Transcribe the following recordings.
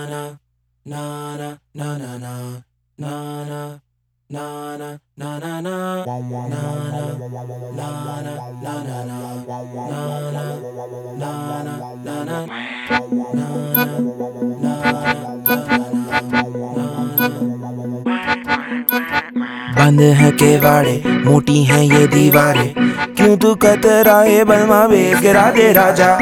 बंद है केवाड़े, मोटी हैं ये दीवारें, क्यों तू कतराए बलमा बेस गिरा दे राजा।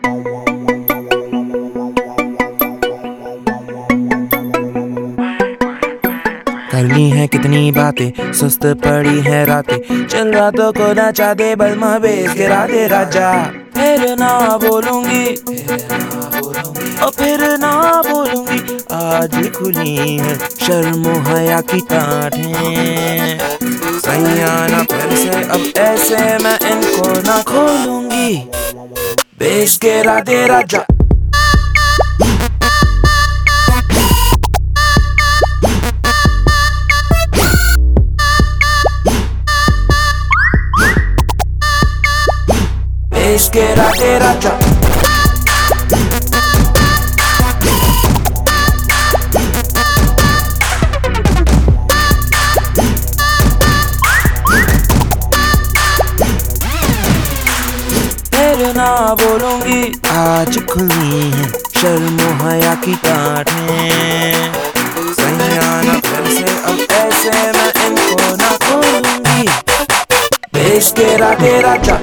कर ली हैं कितनी बातें, सुस्त पड़ी है रातें, चल रातों को नचा दे बलमा बेस गिरा दे राजा। फिर ना बोलूंगी और फिर ना बोलूंगी, आज खुली है शर्मो हया की टाँटें। सैयाना फिर से अब ऐसे मैं इनको ना खोलूंगी, बेस गिरा दे राजा। बेस गिरा दे राजा। फिर ना बोलूंगी, आज खुली है शर्मो हया की टाँटें। सैयाना फिर से अब ऐसे मैं इनको ना खोलूंगी, बेस गिरा दे राजा।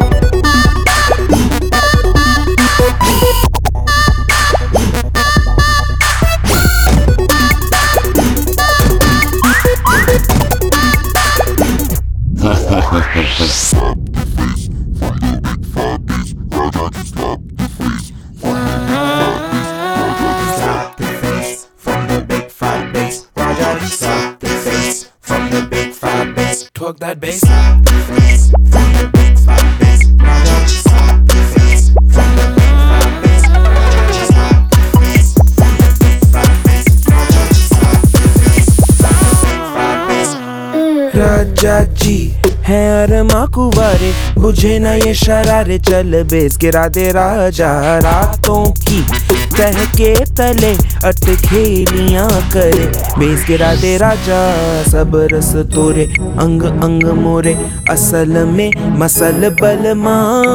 Talk that bass. Stop the face from the big fat bass. Just stop the face from the big fat bass. Just stop the face from the big fat bass. Just stop the face from the big fat bass. राजा जी है अरमा कुंवारे, बुझे ना ये शरारे, चल base गिरा दे राजा। रातों की तह के तले अटखेलियां करे, बेस गिरा दे राजा। सब रस तोरे अंग अंग मोरे, असल में मसल बलमा।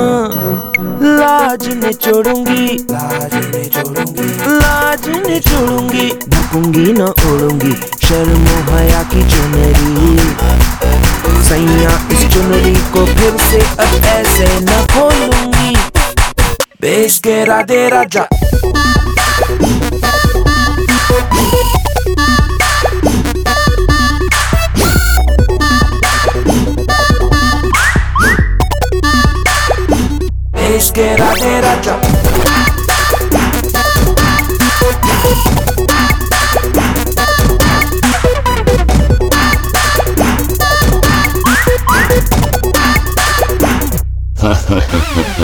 लाज ने छोड़ूंगी, लाज ने छोड़ूंगी, लाज ने छोड़ूंगी, ढकूंगी न ओढ़ूंगी शर्मो हया की चुनरी। सैया इस चुनरी को फिर से अब ऐसे न खोलूंगी, बेस गिरा दे राजा। बेस गिरा दे राजा। Ha ha ha ha ha.